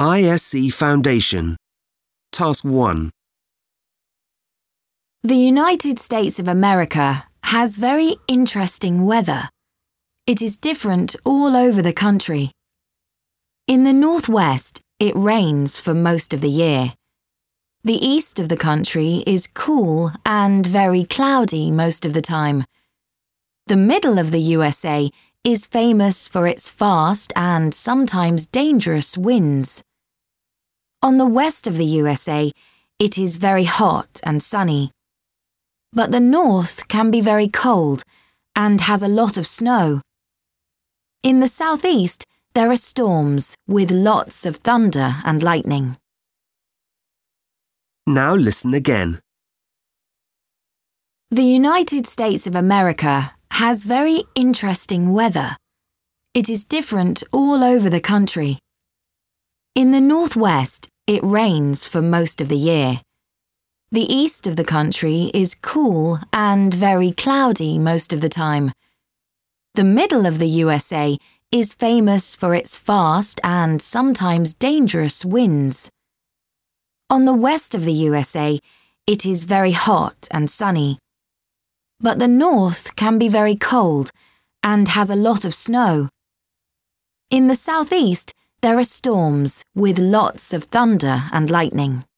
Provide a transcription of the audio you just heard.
ISC Foundation. Task 1. The United States of America has very interesting weather. It is different all over the country. In the northwest, it rains for most of the year. The east of the country is cool and very cloudy most of the time. The middle of the USA is famous for its fast and sometimes dangerous winds. On the west of the USA, it is very hot and sunny. But the north can be very cold and has a lot of snow. In the southeast, there are storms with lots of thunder and lightning. Now listen again. The United States of America has very interesting weather. It is different all over the country. In the northwest, it rains for most of the year. The east of the country is cool and very cloudy most of the time. The middle of the USA is famous for its fast and sometimes dangerous winds. On the west of the USA, it is very hot and sunny. But the north can be very cold and has a lot of snow. In the southeast, there are storms with lots of thunder and lightning.